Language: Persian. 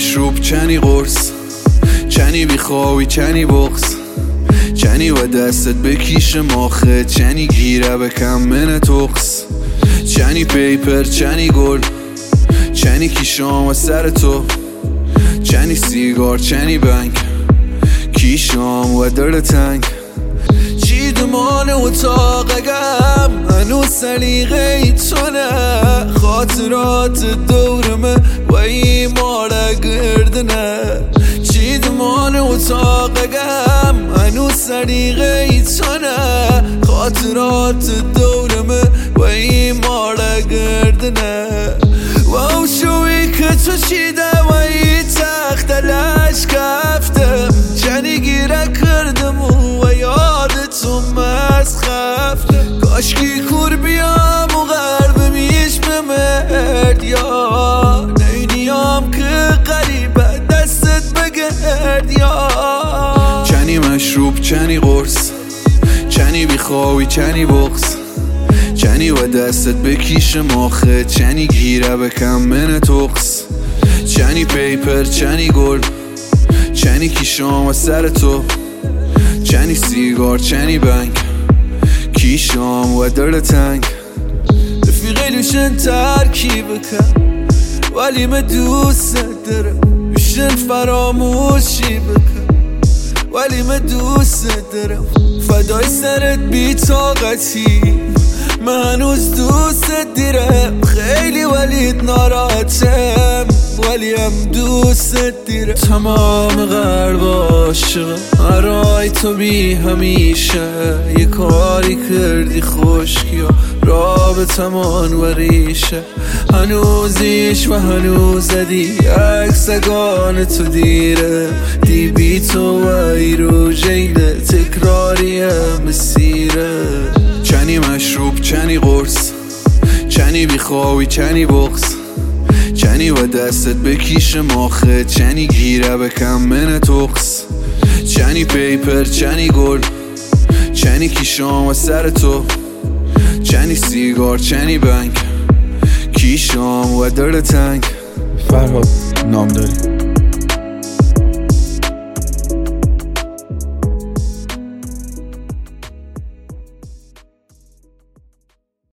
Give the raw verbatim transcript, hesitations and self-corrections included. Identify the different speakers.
Speaker 1: مشروب چنی قرص، چنی بیخوابی چنی بغز، چنی و دستت بکیش ماخه، چنی گیره بکم من تقص، چنی پیپر چنی گل، چنی کیشام و سر تو، چنی سیگار چنی بنگ، کیشام و دل تنگ، چی دمان اتاقگم هنوز سلیقه ای تو نه، خاطرات دورمه و ای مالا گردنه، چی دمان اتاقگم هنوز سلیقه ای تو نه، خاطرات دورمه و ای مالا گردنه، و او شوی که تو چیده و ای تخت لش کفتم، چنی گیره کردم و یادتو مز خفتم، کاشکی کور بیام و غرب میش بمرد، یا نینیام که قریبه دستت بگرد، یا چنی مشروب چنی قرص، چنی بیخوابی چنی بغز، چنی و دستت بکیش ماخه، چنی گیره بکم من تقص، چنی پیپر چنی گل، چنی کیشام و سر تو، چنی سیگار چنی بنگ، کیشام و دل تنگ، رفیقی لوشن ترکیب کن ولی من دوست دارم، لوشن فراموشی بکن ولی من دوست دارم، فدای سرت بی طاقتی من هنوز دوست دیرم، خیلی ولیت ناراحتم ولی هم دوست دیرم، تمام غرب عاشقم برای تو بی همیشه، یه کاری کردی خشکی و رابطمان و ریشه، هنوزیش و هنوز زدی عکسگان تو دیره، دی بی تو و ایرو جیله تکراری مسیره، چنی مشروب چنی قرص، چنی بیخوابی چنی بغز، چنی و دستت بکیش ماخه، چنی گیره بکم من تقص، چنی پیپر چنی گل، چنی کیشام و سر تو، چنی سیگار چنی بنگ، کیشام و دل تنگ.
Speaker 2: فرهاد نام داری